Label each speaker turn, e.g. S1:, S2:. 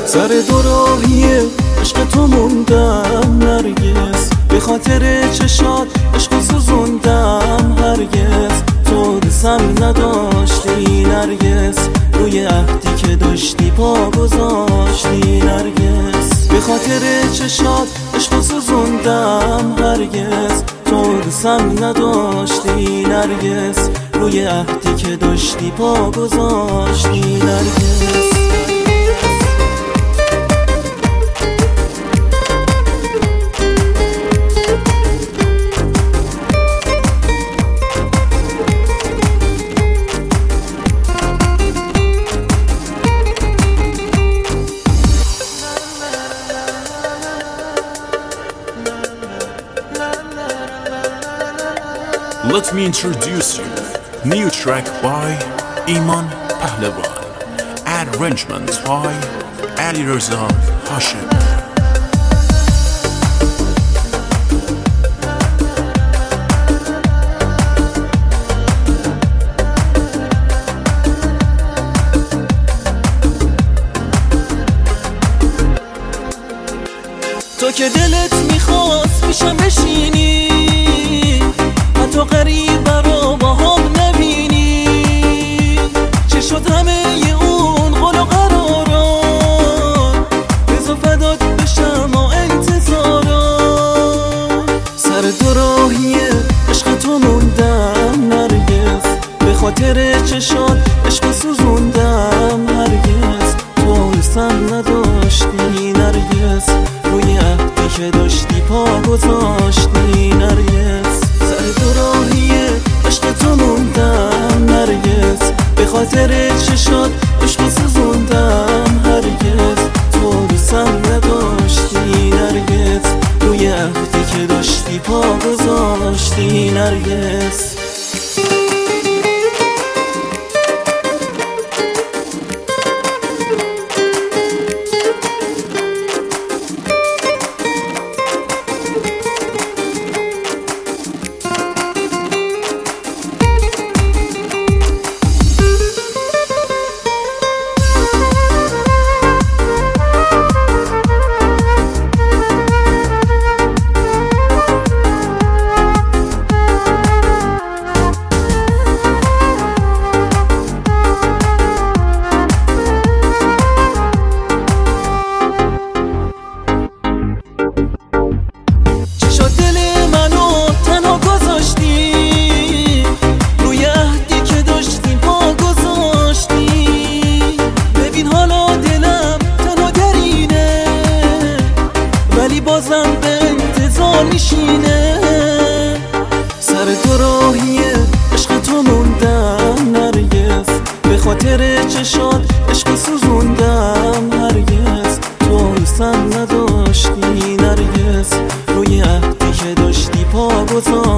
S1: سر دو راهیه عشق تو موندم نرگس، به خاطر چشات عشق سوزوندم هرگز. تو دستم نداشتی نرگس، روی عهدی که داشتی پا گذاشتی نرگس. به خاطر چشات عشق سوزوندم هرگز. تو دستم نداشتی نرگس، روی عهدی که داشتی پا گذاشتی نرگس.
S2: Let me introduce you new track by Iman Pahlavan, arrangement by Ali Reza Hashim.
S1: تو که دلت میخواست پیشم بشینی، حتی غریب رو با هم نبینی. چه شد همه اون قول و قراران، بزا فدات بشم و انتظاران. سر دو راهیه عشق تو موندم نرگس، به خاطر چشات عشق سوزوندم هرگز. تو حسم نداشتی نرگس، روی عهدی که داشتی پا گذاشتی نرگس. سر دو راهیه عشق تو موندم نرگس، به خاطر چشات عشق سوزوندم هرگز. تو دوستم نداشتی نرگس، روی عهدی که داشتی پا گذاشتی نرگس. بازم به انتظار میشینه. سر دو راهیه عشق تو موندم نرگس، به خاطر چشات عشق سوزوندم هرگز. تو حسم نداشتی نرگس، روی عهدی که داشتی پا گذاشتی